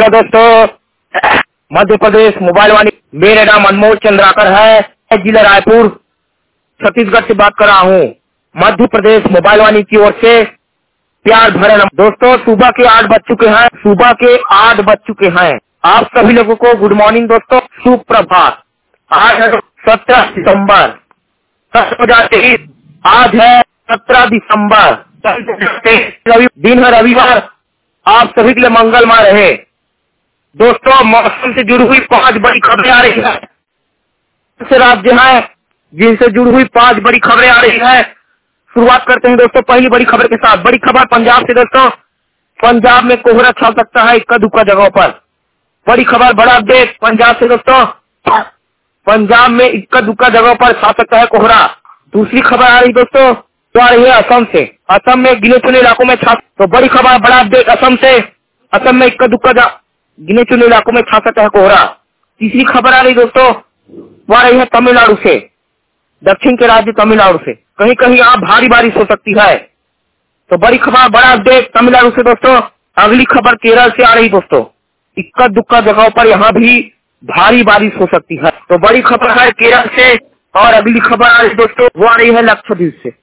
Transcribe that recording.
Hello दोस्तों, Madhya Pradesh mobile वाणी। मेरा नाम अनमोल चंद्राकर है, जिला रायपुर छत्तीसगढ़ से बात कर रहा हूँ। मध्य प्रदेश मोबाइल वाणी की ओर से प्यार भरे दोस्तों, सुबह के 8 बज चुके हैं। सुबह के 8 बज चुके हैं। आप सभी लोगों को गुड मॉर्निंग दोस्तों, सुप्रभात। आज है 17 दिसंबर 10:23। आज है 17 दिसंबर, दिन है रविवार। आप सभी के लिए मंगलमय रहे। दोस्तों, मौसम से जुड़ी हुई 5 बड़ी खबरें आ रही है से राज्य है, जिनसे जुड़ी हुई 5 बड़ी खबरें आ रही है। शुरुआत करते हैं दोस्तों पहली बड़ी खबर के साथ। बड़ी खबर पंजाब से दोस्तों, पंजाब में कोहरा छा सकता है इक्का दुक्का जगहों पर। बड़ी खबर, बड़ा अपडेट पंजाब से दोस्तों, पंजाब में इक्का दुक्का जगहों पर छा सकता है कोहरा। दूसरी खबर आ रही दोस्तों, तो आ रही है असम से। असम में गिने चुने इलाकों में छा, तो बड़ी खबर, बड़ा अपडेट असम से। असम में इक्का दुक्का गिने चुने इलाकों में छा सकता है कोहरा। तीसरी खबर आ रही दोस्तों, वो आ रही है तमिलनाडु से, दक्षिण के राज्य तमिलनाडु से। कहीं कहीं यहाँ भारी बारिश हो सकती है। तो बड़ी खबर, बड़ा अपडेट तमिलनाडु से दोस्तों। अगली खबर केरल से आ रही दोस्तों, इक्का दुक्का जगहों पर यहाँ भी भारी बारिश हो सकती है। तो बड़ी खबर है केरल से। और अगली खबर आ रही दोस्तों, वो आ रही है लक्षद्वीप से।